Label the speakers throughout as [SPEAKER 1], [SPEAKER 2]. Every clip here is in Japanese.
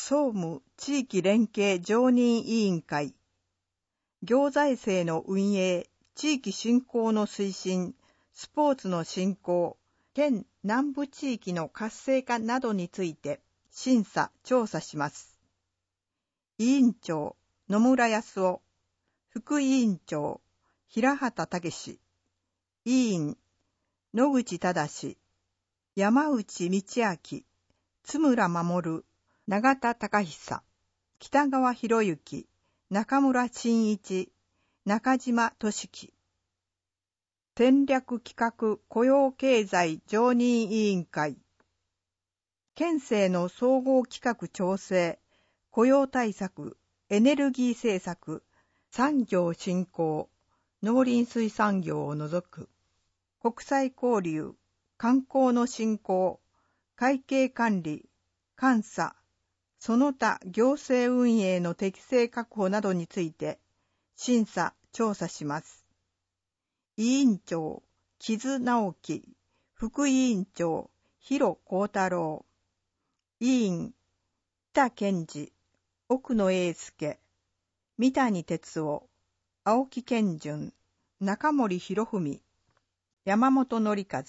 [SPEAKER 1] 総務地域連携常任委員会、行財政の運営、地域振興の推進、スポーツの振興、県南部地域の活性化などについて審査・調査します。委員長、野村康夫、副委員長、平畑武、委員、野口忠、山内道明、津村守、永田隆久、北川博之、中村真一、中島俊樹。戦略企画雇用経済常任委員会。県政の総合企画調整、雇用対策、エネルギー政策、産業振興、農林水産業を除く、国際交流、観光の振興、会計管理、監査、その他行政運営の適正確保などについて審査・調査します。委員長、木津直樹、副委員長、広幸太郎、委員、北健二、奥野英介、三谷哲夫、青木健順、中森博文、山本則和。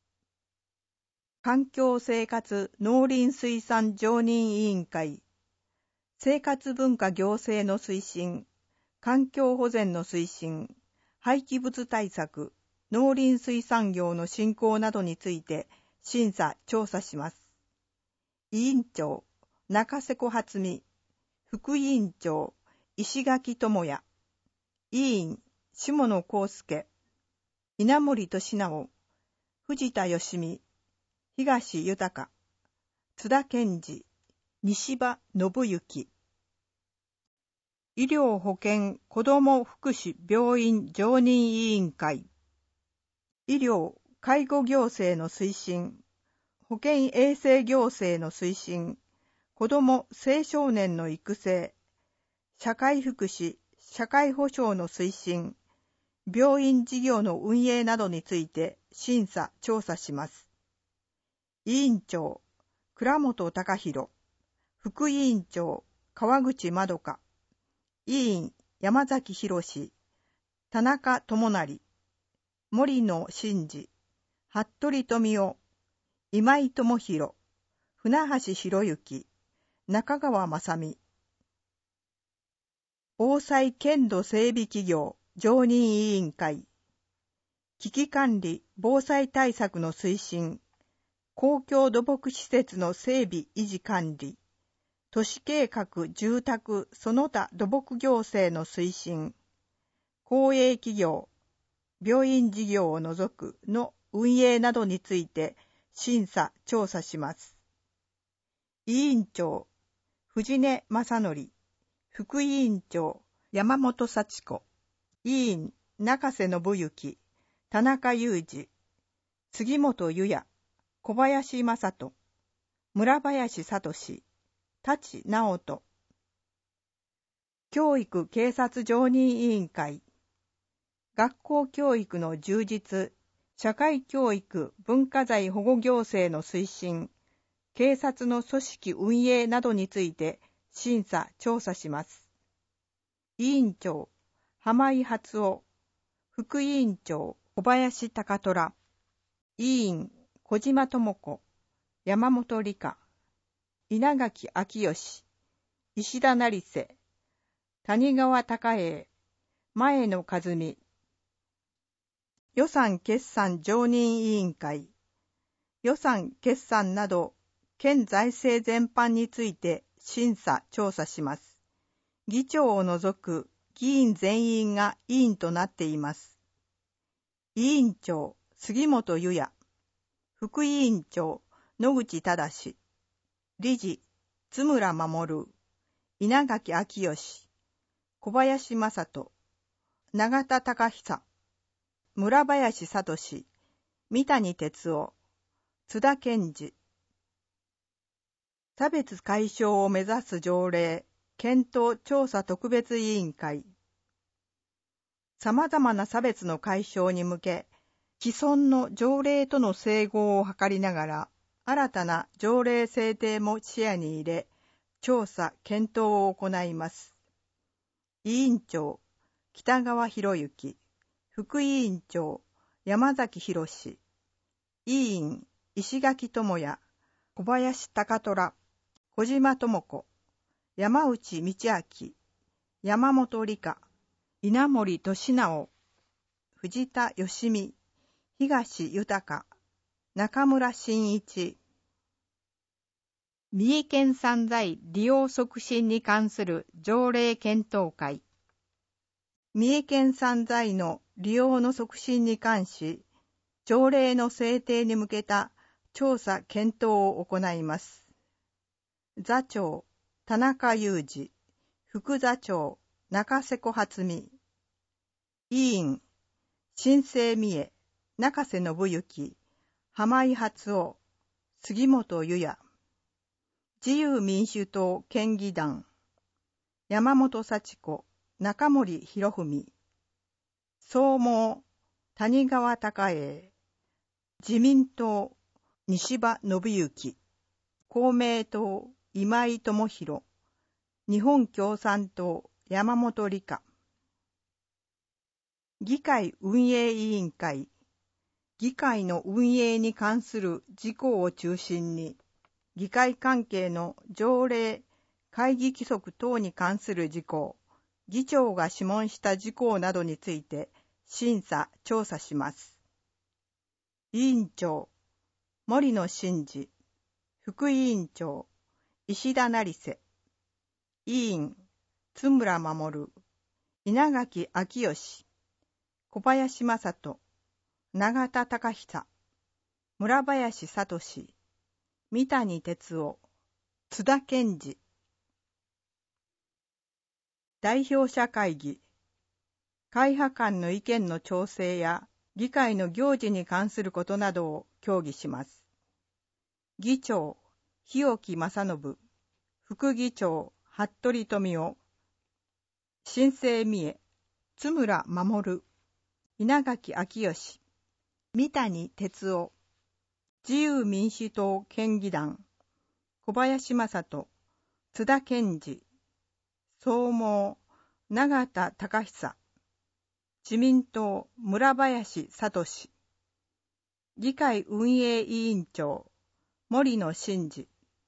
[SPEAKER 1] 環境生活農林水産常任委員会、生活文化行政の推進、環境保全の推進、廃棄物対策、農林水産業の振興などについて審査・調査します。委員長、中瀬小初美、副委員長、石垣智也、委員、下野康介、稲森俊直、藤田義美、東豊、津田健二、西場信之。医療保健子ども福祉病院常任委員会。医療・介護行政の推進、保健衛生行政の推進、子ども青少年の育成、社会福祉・社会保障の推進、病院事業の運営などについて審査・調査します。委員長、倉本隆弘、副委員長、川口まどか、委員、山崎博、田中智成、森野真二、服部富夫、今井智弘、船橋博之、中川正美。防災県土整備企業常任委員会。危機管理・防災対策の推進、公共土木施設の整備維持管理、都市計画住宅その他土木行政の推進、公営企業、病院事業を除くの運営などについて審査・調査します。委員長、藤根正則、副委員長、山本幸子、委員、中瀬信之、田中裕二、杉本裕也、小林正人、村林聡、舘直人。教育警察常任委員会。学校教育の充実、社会教育文化財保護行政の推進、警察の組織運営などについて審査・調査します。委員長、浜井初夫、副委員長、小林貴虎、委員、小島智子、山本理香、稲垣昭義、石田成瀬、谷川隆英、前野和美。予算決算常任委員会。予算決算など、県財政全般について審査・調査します。議長を除く議員全員が委員となっています。委員長、杉本裕也。副委員長、野口忠。理事、津村守。稲垣昭義。小林正人。永田隆久。村林聡。三谷哲夫。津田健二。差別解消を目指す条例検討調査特別委員会。様々な差別の解消に向け、既存の条例との整合を図りながら、新たな条例制定も視野に入れ、 調査・検討を行います。委員長、北川博之。副委員長、山崎博。委員、石垣智也、小林貴虎、小島智子、山内道明、山本理香、稲森俊直、藤田義美、東豊、中村真一。三重県産材利用促進に関する条例検討会。三重県産材の利用の促進に関し、条例の制定に向けた調査検討を行います。座長、田中裕二。副座長、中瀬小初美。委員、新生三重、中瀬信之、浜井初夫、杉本裕也。自由民主党県議団、山本幸子、中森博文。総毛、谷川孝英。自民党、西場信之。公明党、今井智弘。日本共産党、山本理香。議会運営委員会。議会の運営に関する事項を中心に、議会関係の条例、会議規則等に関する事項、議長が諮問した事項などについて審査・調査します。委員長、森野真二。副委員長、石田成瀬。委員、津村守。稲垣昭義。小林正人。永田隆久。村林聡。三谷哲夫。津田健二。代表者会議。会派間の意見の調整や議会の行事に関することなどを協議します。議長、日置正信。副議長、服部富夫。新生三重、津村守。稲垣昭義。三谷哲夫。自由民主党県議団、小林正人、津田健二。総毛、永田隆久。自民党、村林聡。議会運営委員長、森野真二。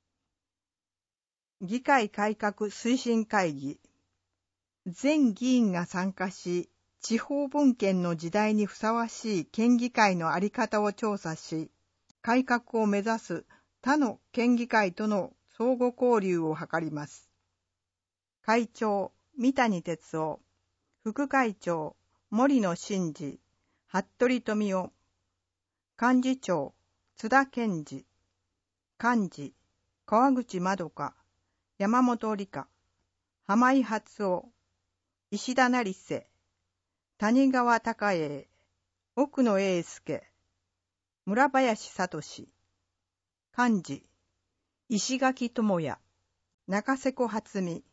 [SPEAKER 1] 議会改革推進会議。全議員が参加し、地方分権の時代にふさわしい県議会のあり方を調査し、改革を目指す他の県議会との相互交流を図ります。会長、三谷哲夫。副会長、森野真二、服部富夫。幹事長、津田健二。幹事、川口まどか、山本理香、浜井初夫、石田成瀬、谷川孝英、奥野英介、村林聡。幹事、石垣智也、中瀬小初美。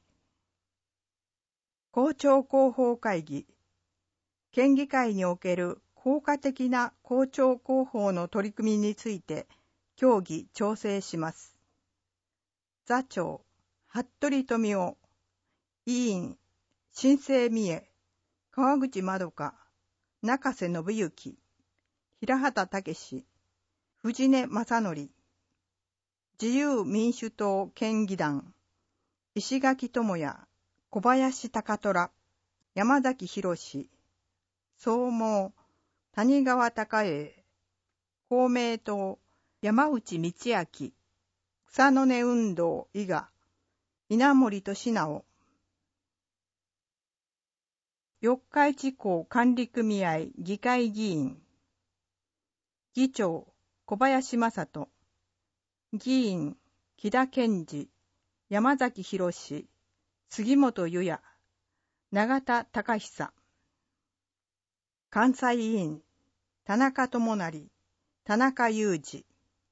[SPEAKER 1] 公聴広報会議。県議会における効果的な公聴広報の取り組みについて協議・調整します。座長、服部富夫。委員、新生三重、川口まどか、中瀬信之、平畑武、藤根正則。自由民主党県議団、石垣智也、小林貴虎、山崎博。総毛、谷川孝英。公明党、山内道明。草の根運動伊賀、稲森俊直。四日市港管理組合議会議員。議長、小林正人。議員、木田健二、山崎博。杉本裕也、永田隆久。関西委員、田中智成、田中裕二。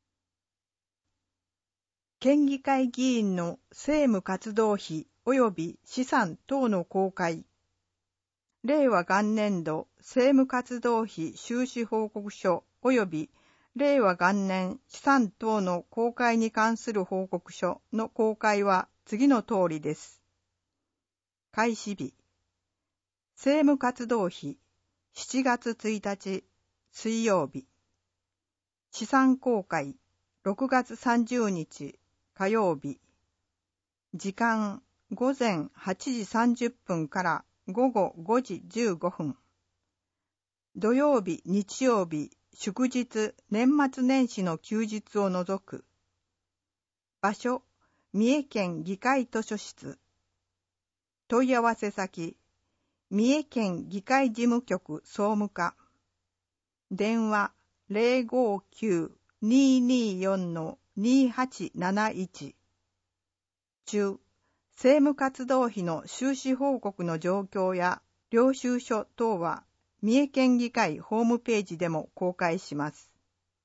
[SPEAKER 1] 県議会議員の政務活動費及び資産等の公開。令和元年度政務活動費収支報告書及び令和元年資産等の公開に関する報告書の公開は次の通りです。開始日、政務活動費7月1日水曜日、資産公開6月30日火曜日、時間午前8時30分から午後5時15分、土曜日、日曜日、祝日、年末年始の休日を除く。場所、三重県議会図書室。問い合わせ先、三重県議会事務局総務課。電話059-224-2871。中、政務活動費の収支報告の状況や領収書等は三重県議会ホームページでも公開します。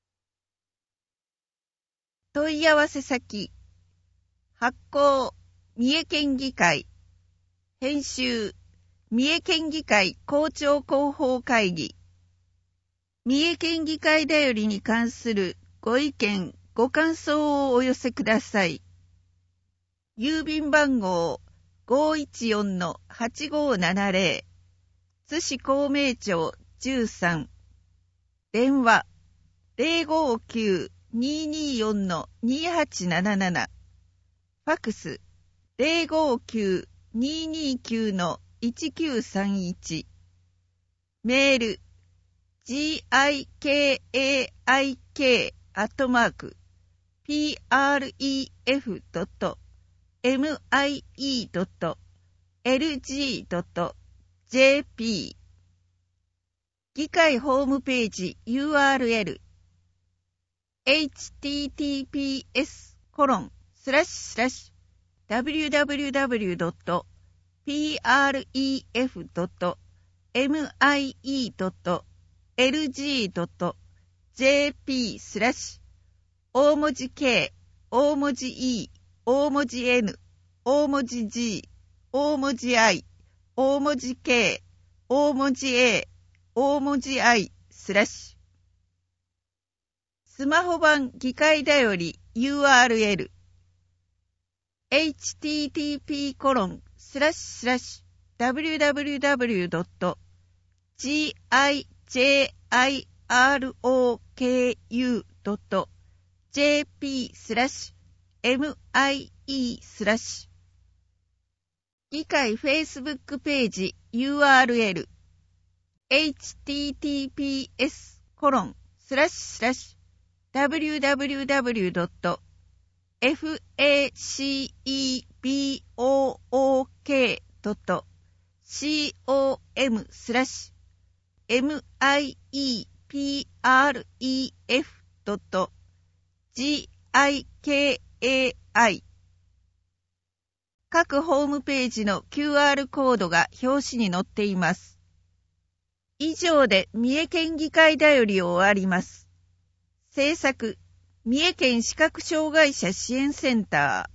[SPEAKER 2] 問い合わせ先、発行、三重県議会、編集、三重県議会校長広報会議、三重県議会だよりに関するご意見、ご感想をお寄せください。郵便番号 514-8570 津市孔明町13、電話 059-224-2877、ファクス 059-229-1931、メール gikaik@pref.mie.lg.jp 議会ホームページ URL https://www.pref.mie.lg.jp 大文字 K、大文字 E、大文字 N、大文字 G、大文字 I、大文字 K、大文字 A、大文字 I スマホ版議会だより URL http://www.giroku.jp/mie/ 議会 Facebook ページ URL https://www.facebook.com/miepref.gikai 各ホームページの QR コードが表紙に載っています。以上で三重県議会だよりを終わります。制作、三重県視覚障害者支援センター。